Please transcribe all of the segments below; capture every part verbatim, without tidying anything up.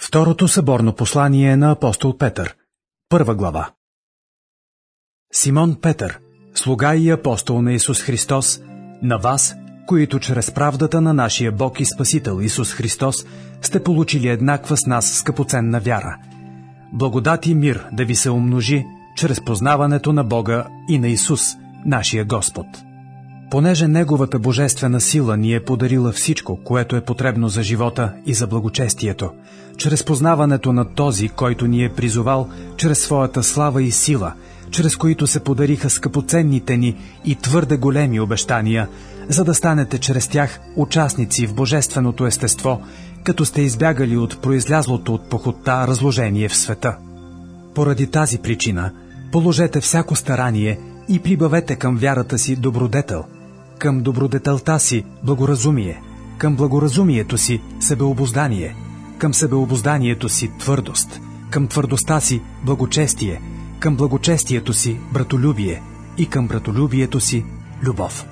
Второто съборно послание на апостол Петър. Първа глава. Симон Петър, слуга и апостол на Исус Христос, на вас, които чрез правдата на нашия Бог и Спасител Исус Христос сте получили еднаква с нас скъпоценна вяра. Благодат и мир да ви се умножи чрез познаването на Бога и на Исус, нашия Господ. Понеже Неговата божествена сила ни е подарила всичко, което е потребно за живота и за благочестието, чрез познаването на този, който ни е призовал чрез своята слава и сила, чрез които се подариха скъпоценните ни и твърде големи обещания, за да станете чрез тях участници в божественото естество, като сте избягали от произлязлото от похотта разложение в света. Поради тази причина положете всяко старание и прибавете към вярата си добродетел, към добродетелта си благоразумие, към благоразумието си себеобуздание, към себеобузданието си твърдост, към твърдостта си благочестие, към благочестието си братолюбие и към братолюбието си любов.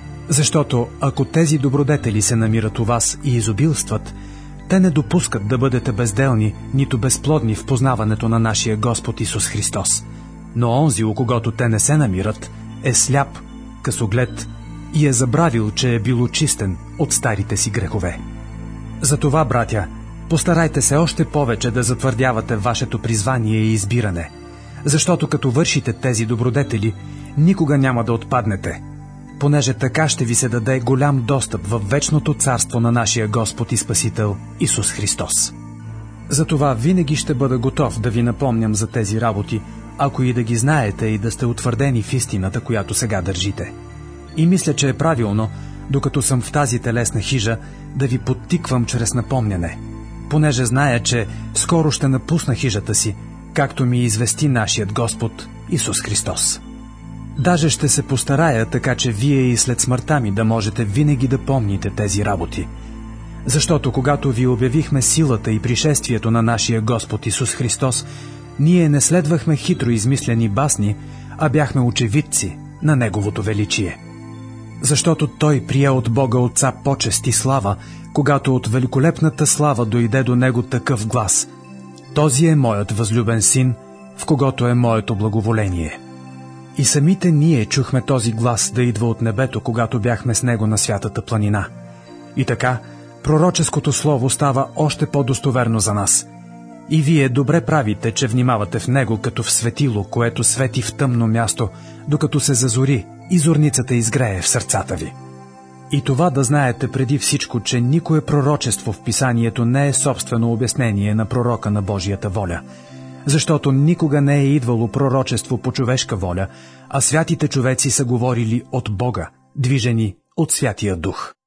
Защото ако тези добродетели се намират у вас и изобилстват, те не допускат да бъдете безделни, нито безплодни в познаването на нашия Господ Исус Христос. Но онзи, у когото те не се намират, е сляп, късоглед и е забравил, че е бил очистен от старите си грехове. Затова, братя, постарайте се още повече да затвърдявате вашето призвание и избиране, защото като вършите тези добродетели, никога няма да отпаднете, понеже така ще ви се даде голям достъп в вечното царство на нашия Господ и Спасител Исус Христос. Затова винаги ще бъда готов да ви напомням за тези работи, ако и да ги знаете и да сте утвърдени в истината, която сега държите. И мисля, че е правилно, докато съм в тази телесна хижа, да ви подтиквам чрез напомняне, понеже зная, че скоро ще напусна хижата си, както ми извести нашият Господ Исус Христос. Даже ще се постарая, така че вие и след смъртта ми да можете винаги да помните тези работи. Защото когато ви обявихме силата и пришествието на нашия Господ Исус Христос, ние не следвахме хитро измислени басни, а бяхме очевидци на Неговото величие. Защото Той прие от Бога Отца почест и слава, когато от великолепната слава дойде до Него такъв глас: „Този е моят възлюбен син, в когото е моето благоволение“. И самите ние чухме този глас да идва от небето, когато бяхме с Него на святата планина. И така, пророческото слово става още по-достоверно за нас. И вие добре правите, че внимавате в него като в светило, което свети в тъмно място, докато се зазори и зорницата изгрее в сърцата ви. И това да знаете преди всичко, че никое пророчество в писанието не е собствено обяснение на пророка на Божията воля, защото никога не е идвало пророчество по човешка воля, а святите човеци са говорили от Бога, движени от Святия Дух.